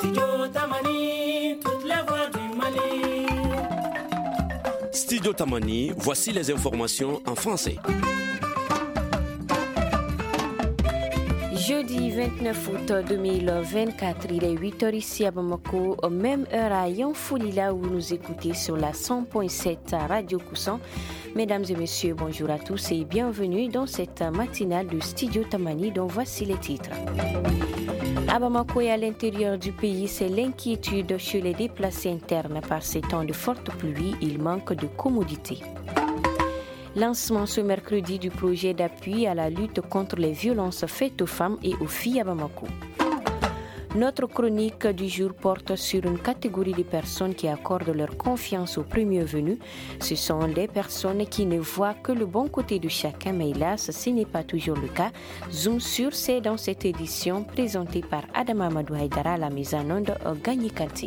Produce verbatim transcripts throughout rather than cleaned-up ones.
Studio Tamani, toute la voix du Mali. Studio Tamani, voici les informations en français. Jeudi vingt-neuf août deux mille vingt-quatre, il est huit heures ici à Bamako, même heure à Yanfoulila où vous nous écoutez sur la cent point sept à Radio Koussan. Mesdames et messieurs, bonjour à tous et bienvenue dans cette matinale du Studio Tamani dont voici les titres. À Bamako et à l'intérieur du pays, c'est l'inquiétude chez les déplacés internes par ces temps de forte pluie, il manque de commodité. Lancement ce mercredi du projet d'appui à la lutte contre les violences faites aux femmes et aux filles à Bamako. Notre chronique du jour porte sur une catégorie de personnes qui accordent leur confiance aux premiers venus. Ce sont des personnes qui ne voient que le bon côté de chacun, mais hélas, ce n'est pas toujours le cas. Zoom sur, c'est dans cette édition présentée par Adama Amadou Haïdara à la mise en onde Gagné Kanté.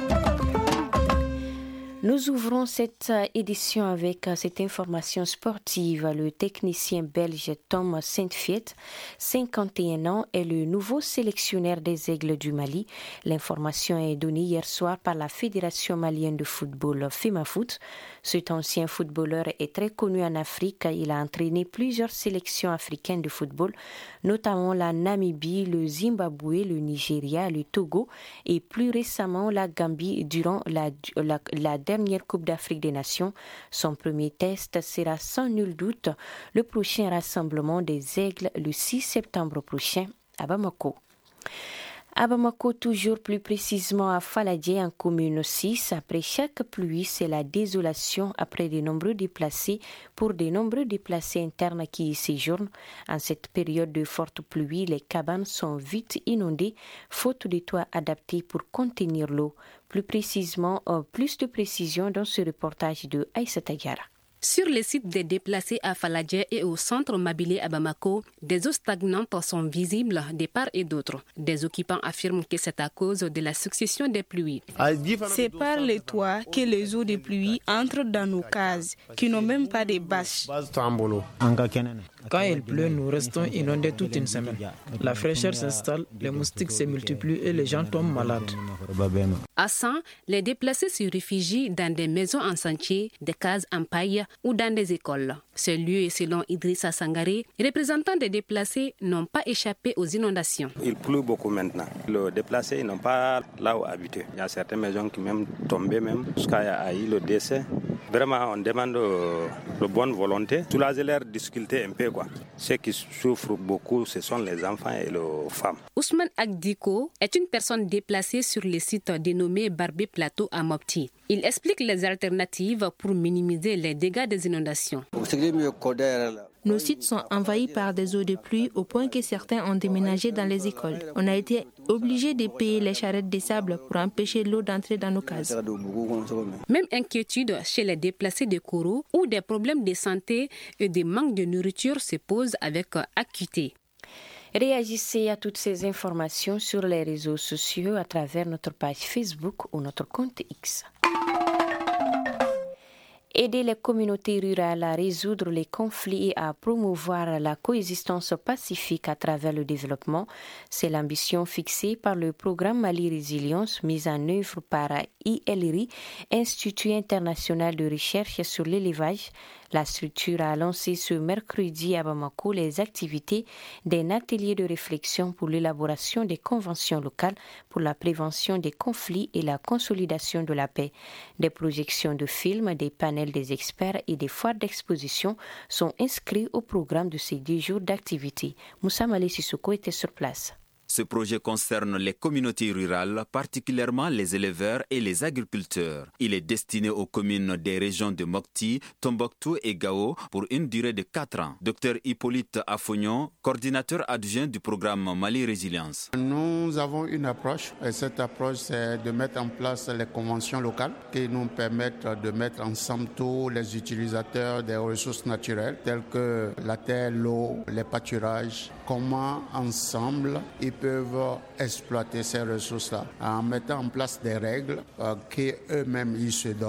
Nous ouvrons cette édition avec cette information sportive. Le technicien belge Tom Saintfiet, cinquante et un ans, est le nouveau sélectionneur des Aigles du Mali. L'information est donnée hier soir par la Fédération malienne de football FEMAFOOT. Cet ancien footballeur est très connu en Afrique. Il a entraîné plusieurs sélections africaines de football, notamment la Namibie, le Zimbabwe, le Nigeria, le Togo et plus récemment la Gambie durant la, la, la dernière Coupe d'Afrique des Nations. Son premier test sera sans nul doute le prochain rassemblement des Aigles le six septembre prochain à Bamako. À Bamako, toujours plus précisément à Faladje, en commune six, après chaque pluie, c'est la désolation après de nombreux déplacés pour de nombreux déplacés internes qui y séjournent. En cette période de forte pluie, les cabanes sont vite inondées, faute de toits adaptés pour contenir l'eau. Plus précisément, euh, plus de précision dans ce reportage de Aïssata Diarra. Sur les sites des déplacés à Faladje et au centre Mabilé à Bamako, des eaux stagnantes sont visibles de part et d'autre. Des occupants affirment que c'est à cause de la succession des pluies. C'est par les toits que les eaux de pluie entrent dans nos cases, qui n'ont même pas de bâches. Quand il pleut, nous restons inondés toute une semaine. La fraîcheur s'installe, les moustiques se multiplient et les gens tombent malades. À San, les déplacés se réfugient dans des maisons en sentier, des cases en paille ou dans des écoles. Ce lieu, selon Idrissa Sangaré, représentants des déplacés, n'ont pas échappé aux inondations. Il pleut beaucoup maintenant. Les déplacés n'ont pas là où habiter. Il y a certaines maisons qui même tombaient même jusqu'à eu le décès. Vraiment, on demande de bonne volonté. Soulager leurs difficultés un peu, quoi. Ceux qui souffrent beaucoup, ce sont les enfants et les femmes. Ousmane Agdiko est une personne déplacée sur le site dénommé Barbé Plateau à Mopti. Il explique les alternatives pour minimiser les dégâts des inondations. Nos sites sont envahis par des eaux de pluie au point que certains ont déménagé dans les écoles. On a été obligés de payer les charrettes de sable pour empêcher l'eau d'entrer dans nos cases. Même inquiétude chez les déplacés de Koro où des problèmes de santé et des manques de nourriture se posent avec acuité. Réagissez à toutes ces informations sur les réseaux sociaux à travers notre page Facebook ou notre compte X. Aider les communautés rurales à résoudre les conflits et à promouvoir la coexistence pacifique à travers le développement, c'est l'ambition fixée par le programme Mali Résilience mis en œuvre par I L R I, Institut international de recherche sur l'élevage. La structure a lancé ce mercredi à Bamako les activités d'un atelier de réflexion pour l'élaboration des conventions locales pour la prévention des conflits et la consolidation de la paix. Des projections de films, des panels des experts et des foires d'exposition sont inscrits au programme de ces dix jours d'activité. Moussa Malé Sissoko était sur place. Ce projet concerne les communautés rurales, particulièrement les éleveurs et les agriculteurs. Il est destiné aux communes des régions de Mopti, Tombouctou et Gao pour une durée de quatre ans. Docteur Hippolyte Affognon, coordinateur adjoint du programme Mali Résilience. Nous avons une approche et cette approche c'est de mettre en place les conventions locales qui nous permettent de mettre ensemble tous les utilisateurs des ressources naturelles telles que la terre, l'eau, les pâturages, comment ensemble ils peuvent exploiter ces ressources-là en mettant en place des règles euh, qu'eux-mêmes ils se donnent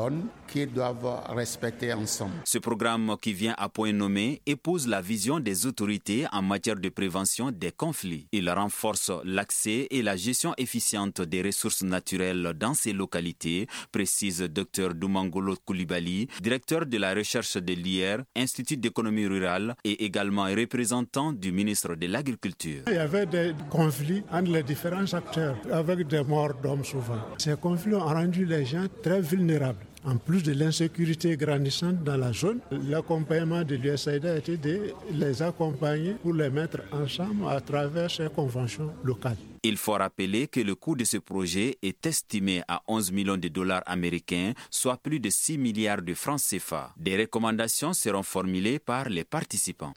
qu'ils doivent respecter ensemble. Ce programme qui vient à point nommé épouse la vision des autorités en matière de prévention des conflits. Il renforce l'accès et la gestion efficiente des ressources naturelles dans ces localités, précise Dr Doumangolo Koulibaly, directeur de la recherche de l'I R, Institut d'économie rurale et également représentant du ministre de l'Agriculture. Il y avait des conflits entre les différents acteurs, avec des morts d'hommes souvent. Ces conflits ont rendu les gens très vulnérables. En plus de l'insécurité grandissante dans la zone, l'accompagnement de l'U S A I D a été de les accompagner pour les mettre ensemble à travers ces conventions locales. Il faut rappeler que le coût de ce projet est estimé à onze millions de dollars américains, soit plus de six milliards de francs C F A. Des recommandations seront formulées par les participants.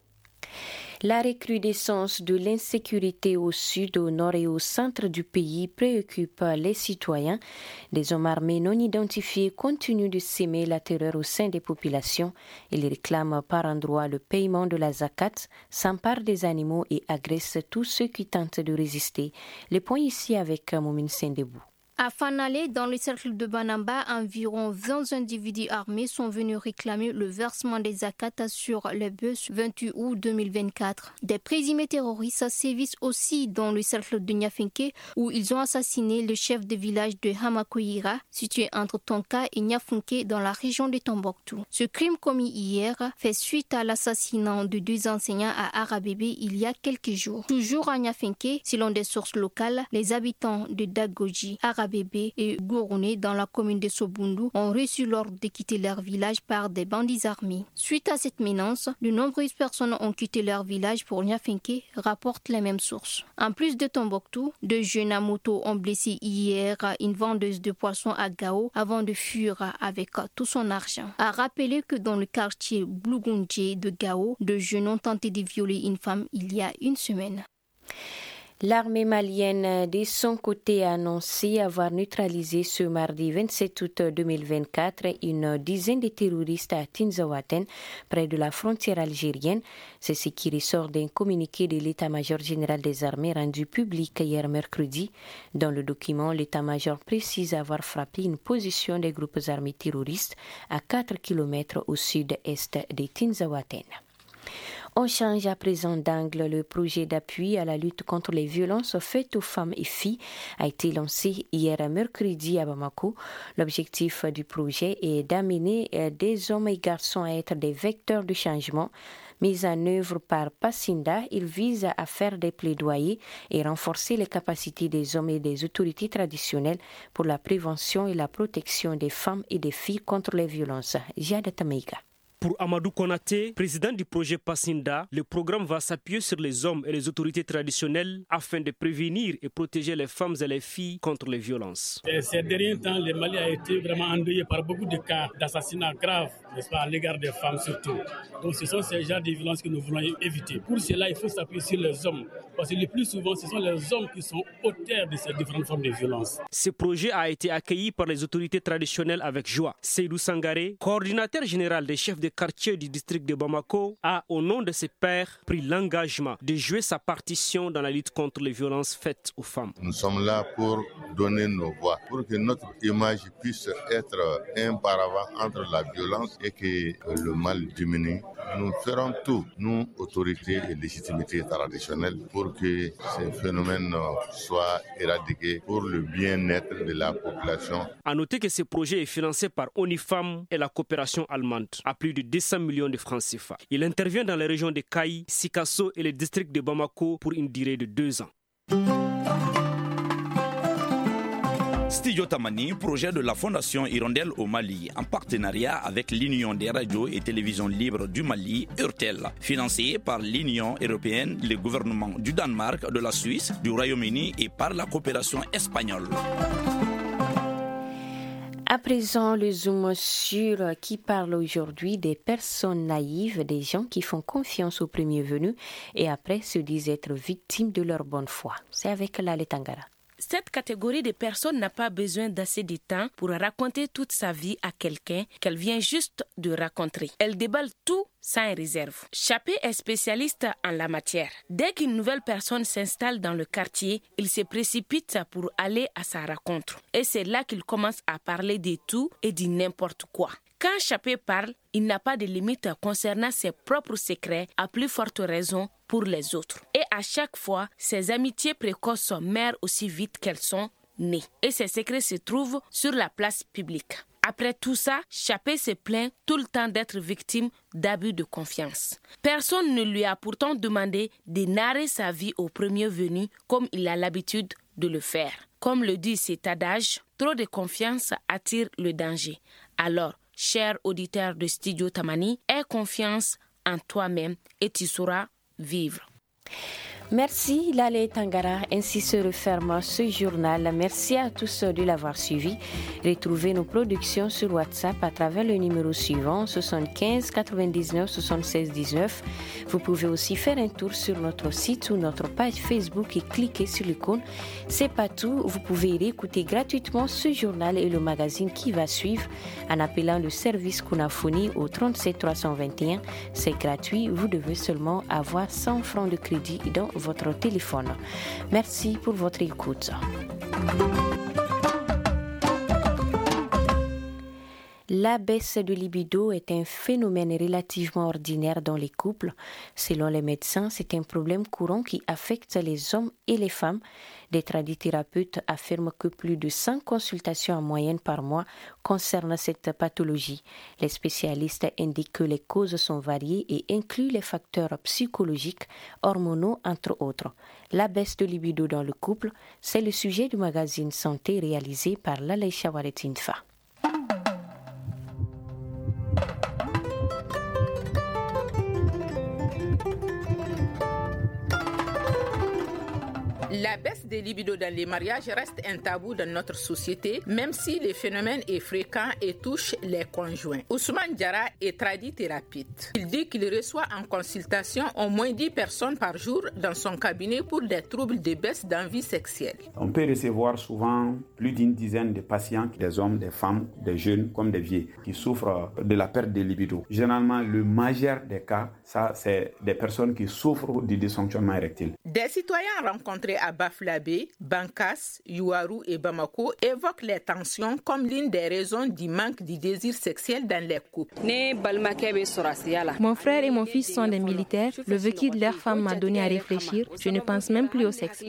La recrudescence de l'insécurité au sud, au nord et au centre du pays préoccupe les citoyens. Des hommes armés non identifiés continuent de s'aimer la terreur au sein des populations. Ils réclament par endroits le paiement de la zakat, s'emparent des animaux et agressent tous ceux qui tentent de résister. Les points ici avec Moumine Sendebou. À Fanale, dans le cercle de Banamba, environ vingt individus armés sont venus réclamer le versement des zakats sur les bus vingt-huit août deux mille vingt-quatre. Des présumés terroristes sévissent aussi dans le cercle de Niafinké, où ils ont assassiné le chef de village de Hamakoyira, situé entre Tonka et Niafinké dans la région de Tombouctou. Ce crime commis hier fait suite à l'assassinat de deux enseignants à Arabébé il y a quelques jours. Toujours à Niafinké, selon des sources locales, les habitants de Dagoji, Arabébé et Gourouné dans la commune de Sobundu ont reçu l'ordre de quitter leur village par des bandits armés. Suite à cette menace, de nombreuses personnes ont quitté leur village pour Niafinké, rapportent les mêmes sources. En plus de Tombouctou, deux jeunes à moto ont blessé hier une vendeuse de poissons à Gao avant de fuir avec tout son argent. À rappeler que dans le quartier Blougundje de Gao, deux jeunes ont tenté de violer une femme il y a une semaine. L'armée malienne, de son côté, a annoncé avoir neutralisé ce mardi vingt-sept août deux mille vingt-quatre une dizaine de terroristes à Tinzaouaten, près de la frontière algérienne. C'est ce qui ressort d'un communiqué de l'état-major général des armées rendu public hier mercredi. Dans le document, l'état-major précise avoir frappé une position des groupes armés terroristes à quatre kilomètres au sud-est de Tinzaouaten. On change à présent d'angle. Le projet d'appui à la lutte contre les violences faites aux femmes et filles a été lancé hier mercredi à Bamako. L'objectif du projet est d'amener des hommes et garçons à être des vecteurs de changement. Mis en œuvre par Passinda, il vise à faire des plaidoyers et renforcer les capacités des hommes et des autorités traditionnelles pour la prévention et la protection des femmes et des filles contre les violences. Jade Tameiga. Pour Amadou Konaté, président du projet Passinda, le programme va s'appuyer sur les hommes et les autorités traditionnelles afin de prévenir et protéger les femmes et les filles contre les violences. Et ces derniers temps, le Mali a été vraiment endeuillé par beaucoup de cas d'assassinats graves, n'est-ce pas, à l'égard des femmes surtout. Donc ce sont ces genres de violences que nous voulons éviter. Pour cela, il faut s'appuyer sur les hommes, parce que le plus souvent, ce sont les hommes qui sont auteurs de ces différentes formes de violences. Ce projet a été accueilli par les autorités traditionnelles avec joie. Seydou Sangaré, coordinateur général des chefs de quartier du district de Bamako, a, au nom de ses pairs, pris l'engagement de jouer sa partition dans la lutte contre les violences faites aux femmes. Nous sommes là pour donner nos voix, pour que notre image puisse être un paravent entre la violence et que le mal diminue. Nous ferons tout, nous, autorités et légitimités traditionnelles, pour que ces phénomènes soient éradiqués pour le bien-être de la population. À noter que ce projet est financé par ONIFAM et la coopération allemande, à plus de deux cents millions de francs C F A. Il intervient dans les régions de Kaï, Sikasso et le district de Bamako pour une durée de deux ans. Studio Tamani, projet de la Fondation Hirondelle au Mali, en partenariat avec l'Union des radios et télévisions libres du Mali, URTEL, financé par l'Union européenne, le gouvernement du Danemark, de la Suisse, du Royaume-Uni et par la coopération espagnole. À présent, le zoom sur qui parle aujourd'hui des personnes naïves, des gens qui font confiance aux premiers venus et après se disent être victimes de leur bonne foi. C'est avec Lale Tangara. Cette catégorie de personnes n'a pas besoin d'assez de temps pour raconter toute sa vie à quelqu'un qu'elle vient juste de rencontrer. Elle déballe tout sans réserve. Chappé est spécialiste en la matière. Dès qu'une nouvelle personne s'installe dans le quartier, il se précipite pour aller à sa rencontre. Et c'est là qu'il commence à parler de tout et de n'importe quoi. Quand Chappé parle, il n'a pas de limite concernant ses propres secrets, à plus forte raison pour les autres. Et à chaque fois, ses amitiés précoces meurent aussi vite qu'elles sont nées. Et ses secrets se trouvent sur la place publique. Après tout ça, Chappé se plaint tout le temps d'être victime d'abus de confiance. Personne ne lui a pourtant demandé de narrer sa vie au premier venu comme il a l'habitude de le faire. Comme le dit cet adage, trop de confiance attire le danger. Alors, cher auditeur de Studio Tamani, aie confiance en toi-même et tu sauras vivre. Merci Lalé Tangara, ainsi se referme ce journal. Merci à tous de l'avoir suivi. Retrouvez nos productions sur WhatsApp à travers le numéro suivant soixante-quinze quatre-vingt-dix-neuf soixante-seize dix-neuf. Vous pouvez aussi faire un tour sur notre site ou notre page Facebook et cliquer sur l'icône. C'est pas tout, vous pouvez réécouter gratuitement ce journal et le magazine qui va suivre en appelant le service Kunafoni au trente-sept trois cent vingt et un. C'est gratuit, vous devez seulement avoir cent francs de crédit dans votre téléphone. Merci pour votre écoute. La baisse de libido est un phénomène relativement ordinaire dans les couples. Selon les médecins, c'est un problème courant qui affecte les hommes et les femmes. Des tradithérapeutes affirment que plus de cent consultations en moyenne par mois concernent cette pathologie. Les spécialistes indiquent que les causes sont variées et incluent les facteurs psychologiques, hormonaux entre autres. La baisse de libido dans le couple, c'est le sujet du magazine Santé réalisé par Lalay Chawaret Infa. La baisse des libido dans les mariages reste un tabou dans notre société, même si le phénomène est fréquent et touche les conjoints. Ousmane Diarra est tradithérapeute. Il dit qu'il reçoit en consultation au moins dix personnes par jour dans son cabinet pour des troubles de baisse d'envie sexuelle. On peut recevoir souvent plus d'une dizaine de patients, des hommes, des femmes, des jeunes comme des vieux, qui souffrent de la perte de libido. Généralement, le majeur des cas, ça, c'est des personnes qui souffrent du dysfonctionnement érectile. Des citoyens rencontrés à Baflabé, Bankas, Youarou et Bamako évoquent les tensions comme l'une des raisons du manque du désir sexuel dans les couples. Mon frère et mon fils sont des militaires. Le vécu de leur femme m'a donné à réfléchir. Je ne pense même plus au sexe.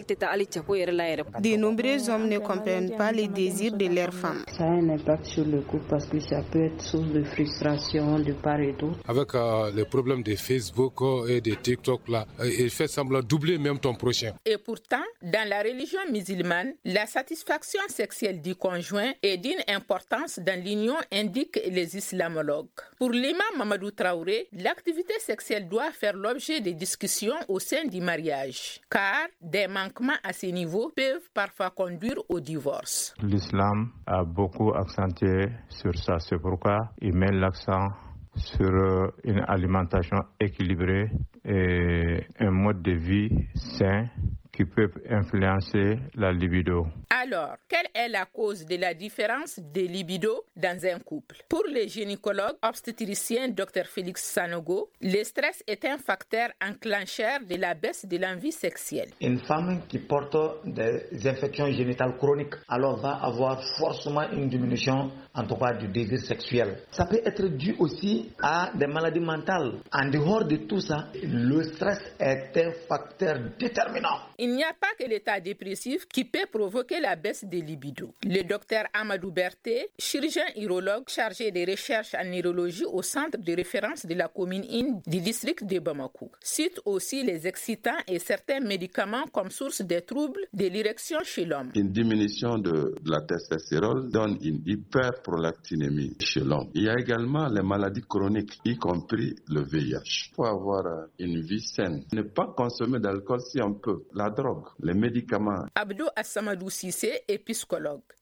De nombreux hommes ne comprennent pas les désirs de leur femme. Ça a un impact sur le couple parce que ça peut être source de frustration de part et d'autre. Avec euh, les problèmes de Facebook et de TikTok, là, il fait semblant doubler même ton prochain. Et pourtant, dans la religion musulmane, la satisfaction sexuelle du conjoint est d'une importance dans l'union, indiquent les islamologues. Pour l'imam Mamadou Traoré, l'activité sexuelle doit faire l'objet de discussions au sein du mariage, car des manquements à ce niveau peuvent parfois conduire au divorce. L'islam a beaucoup accentué sur ça, c'est pourquoi il met l'accent sur une alimentation équilibrée et un mode de vie sain qui peuvent influencer la libido. Alors, quelle est la cause de la différence de libido dans un couple? Pour le gynécologue obstétricien Dr Félix Sanogo, le stress est un facteur enclencheur de la baisse de l'envie sexuelle. Une femme qui porte des infections génitales chroniques, alors va avoir forcément une diminution, en tout cas, du désir sexuel. Ça peut être dû aussi à des maladies mentales. En dehors de tout ça, le stress est un facteur déterminant. Il n'y a pas que l'état dépressif qui peut provoquer la baisse de libido. Le docteur Amadou Berté, chirurgien urologue chargé des recherches en neurologie au centre de référence de la commune un du district de Bamako, cite aussi les excitants et certains médicaments comme source des troubles de l'érection chez l'homme. Une diminution de, de la testostérone donne une hyperprolactinémie chez l'homme. Il y a également les maladies chroniques, y compris le V I H. Il faut avoir une vie saine. Ne pas consommer d'alcool si on peut. La drogue, les médicaments. Abdou Assamadou Sissé est psychologue.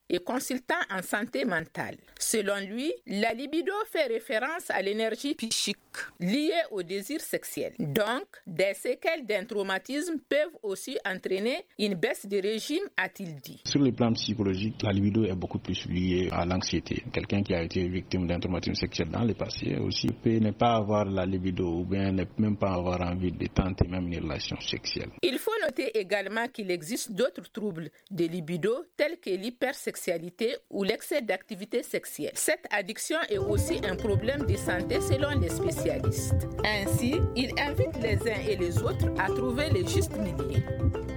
et consultant en santé mentale. Selon lui, la libido fait référence à l'énergie psychique liée au désir sexuel. Donc, des séquelles d'un traumatisme peuvent aussi entraîner une baisse de régime, a-t-il dit. Sur le plan psychologique, la libido est beaucoup plus liée à l'anxiété. Quelqu'un qui a été victime d'un traumatisme sexuel dans le passé aussi peut ne pas avoir la libido ou bien ne même pas avoir envie de tenter même une relation sexuelle. Il faut noter également qu'il existe d'autres troubles de libido tels que l'hypersexualité ou l'excès d'activité sexuelle. Cette addiction est aussi un problème de santé selon les spécialistes. Ainsi, il invite les uns et les autres à trouver le juste milieu.